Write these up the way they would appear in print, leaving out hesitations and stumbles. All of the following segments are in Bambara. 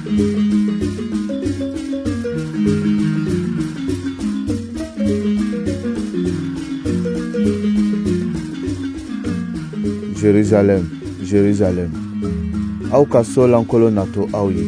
Jérusalem, Jérusalem, aw ka so lankolon nato aw ye.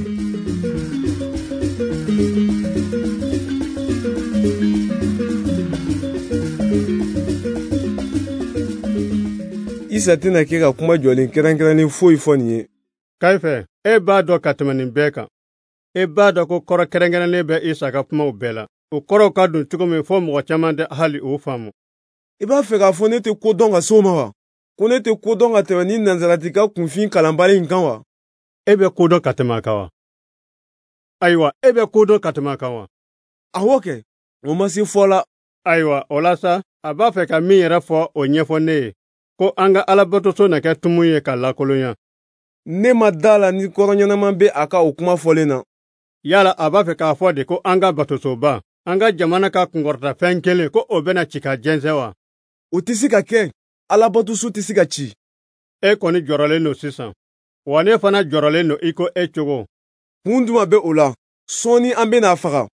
Isa tɛna kɛ ka kuma jɔlen kɛrɛnkɛrɛnnen foyi fɔ nin ye. Kayifɛ, e b'a dɔn ka tɛmɛ nin bɛɛ kan. E b'a dɔn ko kɔrɔ kɛrɛnkɛrɛnnen bɛ Isa ka kumaw bɛɛ la. O kɔrɔw ka don cogo min fɔ mɔgɔ caman tɛ hali o faamu. I b'a fɛ k'a fɔ ne tɛ ko dɔn ka s'o ma wa? Ko ne tɛ ko dɔn ka tɛmɛ ni nanzarati ka kunfin kalanbali in kan wa? E bɛ ko dɔn ka tɛmɛ a kan wa? Ayiwa, e bɛ ko dɔn ka tɛmɛ a kan wa? Awɔ kɛ, o ma se fɔ la. Ayiwa, o la sa, a b'a fɛ ka min yɛrɛ fɔ o ɲɛfɔ ne ye, ko an ka Alabatoso na kɛ tumu ye ka lakolonya. Ne ma da la ni kɔrɔ ɲɛnaman bɛ a ka o kuma fɔlen na. Yala a b'a fɛ k'a fɔ de ko an ka batosoba, an ka jamana ka kunkɔrɔta fɛn kelen ko o bɛna ci ka jɛnsɛn wa? O tɛ se ka kɛ. Alabatoso tɛ se ka ci. E kɔni jɔrɔlen don sisan, wa ne fana jɔrɔlen don I ko e cogo. Kun jumɛn bɛ o la? Sɔɔni an bɛ n'a faga.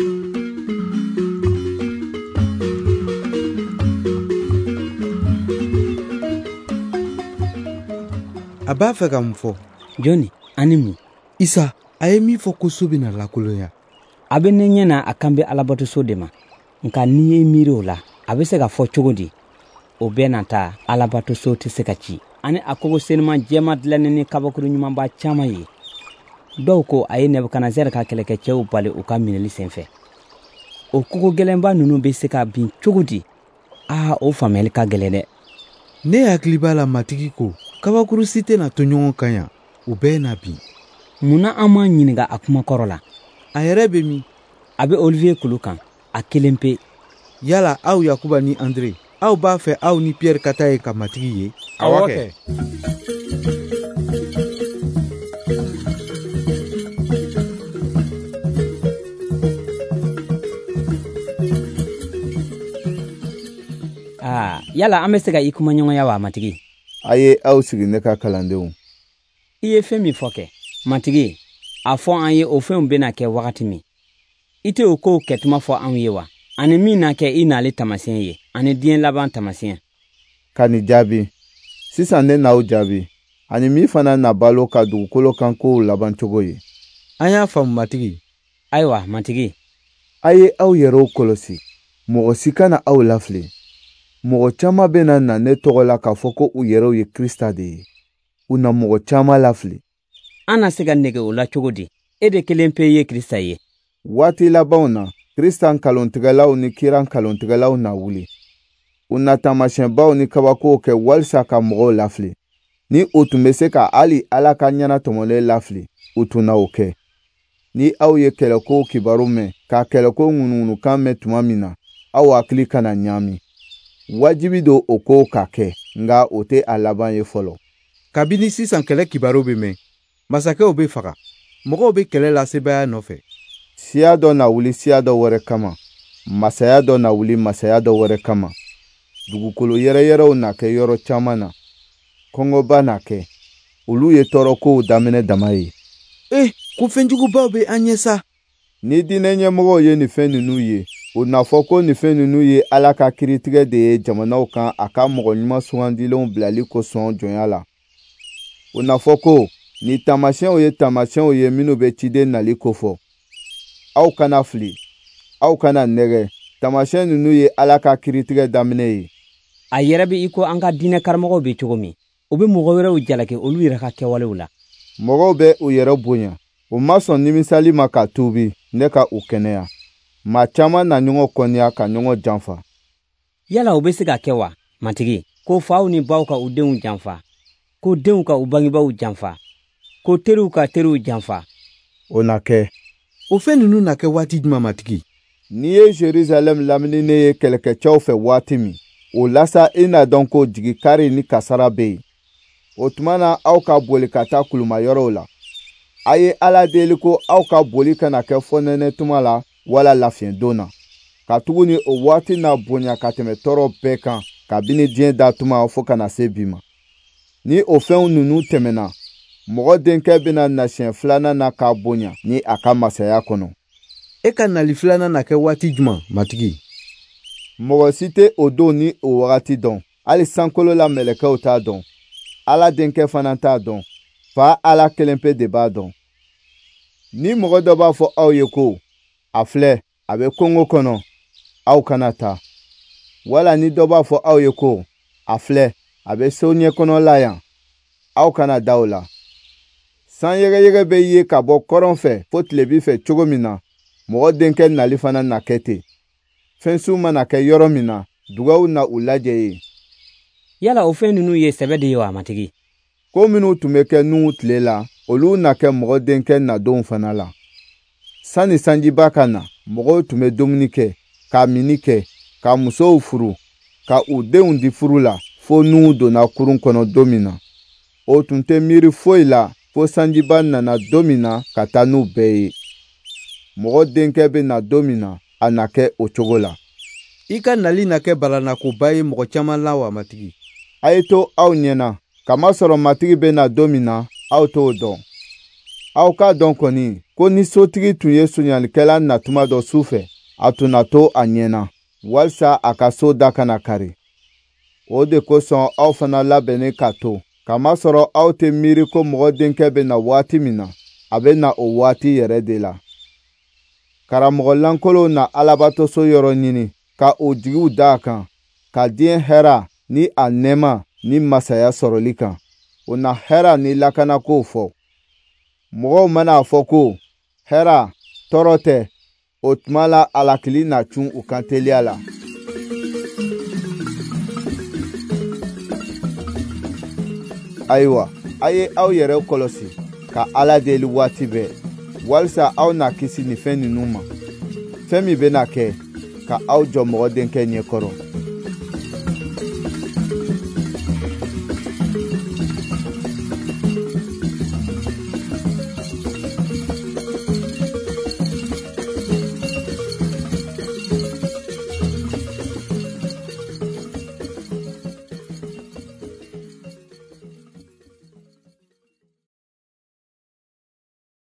A b'a fɛ ka mun fɔ? Jɔnni, ani mun? Isa, a ye min fɔ ko so bɛna lakolonya. A bɛ ne ɲɛ na a kan bɛ Alabatoso de ma. Nka n'i ye miiri o la, a bɛ se ka fɔ cogo di? O bɛɛ na taa Alabatoso tɛ se ka ci. Ani a kogo senima jɛma dilannen ni kabakuru ɲumanba caman ye. Dɔw ko a ye Nebukadnezari ka kɛlɛkɛcɛw bali u ka minɛli senfɛ. O kogo gɛlɛnba ninnu bɛ se ka bin cogo di? O faamuyali ka gɛlɛn dɛ. Ne hakili b'a la matigi ko kabakuru si tɛna to ɲɔgɔn kan yan, u bɛɛ na bin. Munna an m'an ɲininka a kuma kɔrɔ la? A yɛrɛ bɛ min? A bɛ Olivier kulu kan, a kelen pe. Yala aw Yakuba ni Andre, aw b'a fɛ aw ni Pierre ka taa ye ka matigi ye? Awɔ kɛ. Yala an bɛ se ka I kuma ɲɔgɔnya wa matigi? A ye aw sigi ne ka kalandenw. I ye fɛn min fɔ kɛ, matigi, a fɔ an ye o fɛnw bɛna kɛ wagati min. I tɛ o kow kɛtuma fɔ anw ye wa? Ani min na kɛ I nali tamasiyɛn ye, ani diɲɛ laban tamasiyɛn. Ka nin jaabi. Sisan ne n'aw jaabi. Ani min fana na balo ka dugukolo kan kow laban cogo ye. An y'a faamu matigi. Ayiwa, matigi. A ye aw yɛrɛw kɔlɔsi. Mɔgɔ si kana aw lafili. Mɔgɔ caman bɛna na ne tɔgɔ la k'a fɔ ko u yɛrɛw ye Krista de ye. U na mɔgɔ caman lafili. An na se ka nege o la cogo di? E de kelen pe ye Krista ye. Waati labanw na, Krista nkalontigɛlaw ni kira nkalontigɛlaw na wuli. U na taamasiyɛnbaw ni kabakow kɛ walisa ka mɔgɔw lafili. Ni o tun bɛ se ka hali Ala ka ɲɛna tɔmɔlen lafili, u tun na o kɛ. Ni aw ye kɛlɛkow kibaru mɛn, ka kɛlɛko ŋunuŋunukan mɛn tuma min na, aw hakili kana ɲaami. Wajibi do o kow ka kɛ, nka o tɛ a laban ye fɔlɔ. Kabini sisan kɛlɛ kibaru bɛ mɛn, masakɛw bɛ faga, mɔgɔw bɛ kɛlɛ la sebaya nɔfɛ. Siya dɔ na wuli siya dɔ wɛrɛ kama, masaya dɔ na wuli masaya dɔ wɛrɛ kama. Dugukolo yɛrɛyɛrɛw na kɛ yɔrɔ caman na, kɔngɔba na kɛ, olu ye tɔɔrɔkow daminɛ dama ye. Ko fɛnjugubaw bɛ an ɲɛ sa. Ni diinɛ ɲɛmɔgɔw ye nin fɛn ninnu ye, o na fɔ ko nin fɛn ninnu ye Ala ka kiritigɛ de ye jamanaw kan a ka mɔgɔ ɲuman sugandilenw bilali kosɔn jɔnya la. O na fɔ ko ni taamasiyɛnw ye minnu bɛ ciden nali kofɔ. Aw kana fili, aw kana nɛgɛ, taamasiyɛn ninnu ye Ala ka kiritigɛ daminɛ ye. A yɛrɛ bɛ I ko an ka diinɛ karamɔgɔw bɛ cogo min, u bɛ mɔgɔ wɛrɛw jalaki olu yɛrɛ ka kɛwalew la. Mɔgɔw bɛ u yɛrɛ bonya, u ma sɔn nimisali ma ka tuubi, ne ka u kɛnɛya. Maa caman na ɲɔgɔn kɔniya ka ɲɔgɔn janfa. Yala o bɛ se ka kɛ wa, matigi? Ko faw ni baw ka u denw janfa, ko denw ka u bangebaaw janfa, ko teriw ka teriw janfa. O na kɛ. O fɛn ninnu na kɛ waati jumɛn matigi? N'i ye Jérusalem lamini ne ye kɛlɛkɛcɛw fɛ waati min, o lasa I na dɔn ko jigikari ni kasara bɛ yen. O tuma na aw ka boli ka taa kulumayɔrɔw la. A ye Ala deli ko aw ka boli kana kɛ fɔnɛnɛ tuma la wala lafiɲɛdon na. Ka tuguni o waati na bonya ka tɛmɛ tɔɔrɔ bɛɛ kan kabini diɲɛ datuma fo kana se bi ma. Ni o fɛnw ninnu tɛmɛna, mɔgɔ denkɛ bena na siɲɛ filanan na k'a bonya ni a ka masaya kɔnɔ. E ka nali filanan na kɛ waati juman, matigi? Mɔgɔ si tɛ o don ni o wagati dɔn, hali sankolo la mɛlɛkɛw t'a dɔn, Ala denkɛ fana t'a dɔn, fa Ala kelen pe de b'a dɔn. Ni mɔgɔ dɔ b'a fɔ aw ye ko, a filɛ, a bɛ kongo kɔnɔ, aw kana taa. Wala ni dɔ b'a fɔ aw ye ko, a filɛ, a bɛ so ɲɛkɔnɔ la yan, aw kana da o la. San yɛgɛyɛgɛ bɛ ye ka bɔ kɔrɔn fɛ fo tilebi fɛ cogo min na, mɔgɔ denkɛ nali fana na kɛ ten. Fɛnsuw mana kɛ yɔrɔ min na, dugaw na u lajɛ ye. Yala o fɛn ninnu ye sɛbɛ de ye wa, matigi? Ko minnu tun bɛ kɛ Nuhu tile la, olu na kɛ mɔgɔ denkɛ nadonw fana la. Sani sanjiba ka na, mɔgɔw tun bɛ dumuni kɛ, ka mini kɛ, ka musow furu, ka u denw di furu la, fo Nuhu donna kurun kɔnɔ don min na. O tun tɛ miiri foyi la, fo sanjiba nana don min na ka taa n'u bɛɛ ye. Mɔgɔ denkɛ bɛ na don min na, a na kɛ o cogo la. I ka nali na kɛ balanakoba ye mɔgɔ caman la wa, matigi? A ye to aw ɲɛna, kamasɔrɔ matigi bɛ na don min na, aw t'o dɔn. Aw k'a dɔn kɔni ko ni sotigi tun ye sonyalikɛla natuma dɔ su fɛ, a tun na to a ɲɛna, walisa a ka so da kana kari. O de kosɔn aw fana labɛnnen ka to, kamasɔrɔ aw tɛ miiri ko mɔgɔ denkɛ bɛ na waati min na, a bɛ na o waati yɛrɛ de la. Karamɔgɔ lankolow na alabatoso yɔrɔ ɲini, ka o jigiw da a kan, ka diɲɛ hɛra ni a nɛɛma ni masaya sɔrɔli kan. O na hɛra ni lakanakow fɔ. Mɔgɔw mana fɔ ko, hɛra, tɔɔrɔ tɛ, o tuma la alakili na cun u kan teliya la. Ayiwa, a ye aw yɛrɛ kɔlɔsi, ka Ala deli waati bɛɛ, walisa aw na kisi ni fɛn ninnu ma. Fɛn min bɛna kɛ, ka aw jɔ mɔgɔ denkɛ ɲɛkɔrɔ.